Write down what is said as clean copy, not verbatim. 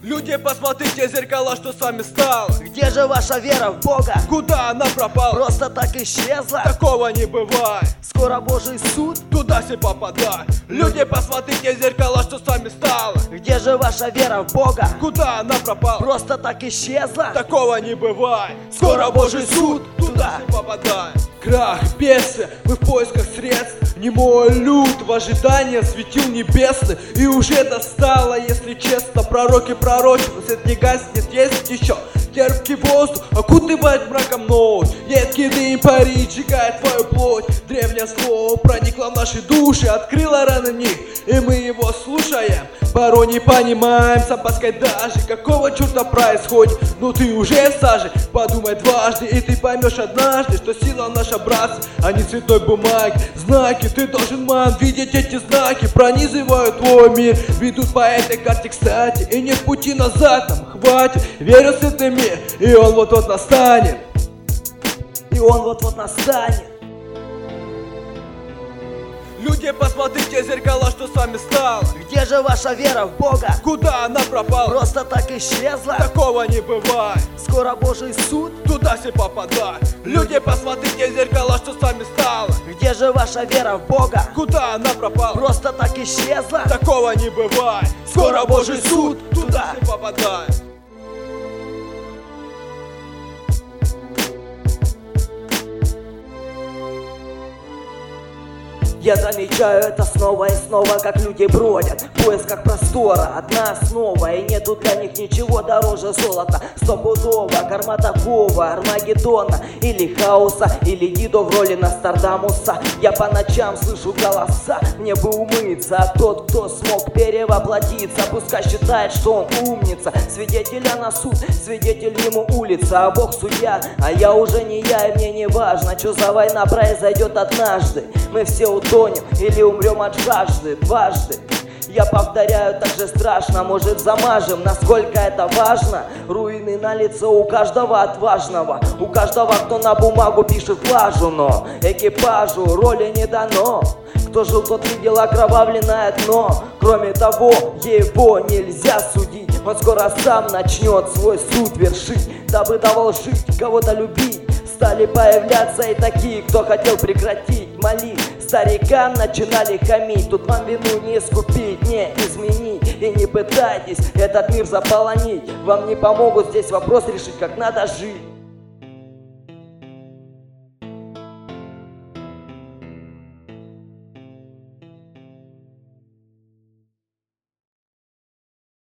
Люди, посмотрите в зеркала, что с вами стало. Где же ваша вера в Бога? Куда она пропала? Просто так исчезла? Такого не бывает. Скоро Божий суд? Туда все попадают. Люди, посмотрите в зеркала, что с вами стало. Где же ваша вера в Бога? Куда она пропала? Просто так исчезла? Такого не бывает. Скоро Божий суд. Туда все попадают. Крах, бедствие, мы в поисках средств. Немой люд в ожидании светил небесный. И уже достало, если честно. Пророки пророчили, свет не гаснет, есть еще терпкий воздух, окутывает мраком ночь. Едкий дым парит, сжигает твою плоть. Древнее слово проникло в наши души, открыло раны в них, и мы его слушаем. Порой не понимаем с опаской даже, какого черта происходит. Но ты уже в саже, подумай дважды, и ты поймешь однажды, что сила наша, братцы, а не цветной бумаги. Знаки, ты должен, ман, видеть эти знаки, пронизывают твой мир, ведут по этой карте, кстати, и нет пути назад, нам хватит. Верю в светлый мир, и он вот-вот настанет. И он вот-вот настанет. Люди, посмотрите в зеркала, что с вами стало. Где же ваша вера в Бога? Куда она пропала? Просто так исчезла? Такого не бывает. Скоро Божий суд? Туда все попадают. Люди, посмотрите в зеркала, что с вами стало. Где же ваша вера в Бога? Куда она пропала? Просто так исчезла? Такого не бывает. Скоро Божий суд. Туда все попадают. Я замечаю это снова и снова, как люди бродят в поисках простора. Одна основа, и нету для них ничего дороже золота. Стопудово, Карматакова, Армагеддона, или хаоса, или Дидо в роли Нострадамуса. Я по ночам слышу голоса, мне бы умыться. А тот, кто смог перевоплотиться, пускай считает, что он умница. Свидетеля на суд, свидетель ему улица, а Бог судья, а я уже не я, и мне не важно, что за война произойдет однажды. Мы все утонем или умрем от жажды дважды. Я повторяю, так же страшно, может замажем, насколько это важно. Руины на лицо у каждого отважного, у каждого, кто на бумагу пишет лажу. Но экипажу роли не дано. Кто жил, тот видел окровавленное дно. Кроме того, его нельзя судить. Он скоро сам начнет свой суд вершить. Дабы давал жить, кого-то любить. Стали появляться и такие, кто хотел прекратить молить. Старикам начинали хамить, тут вам вину не искупить, не изменить. И не пытайтесь этот мир заполонить, вам не помогут здесь вопрос решить, как надо жить.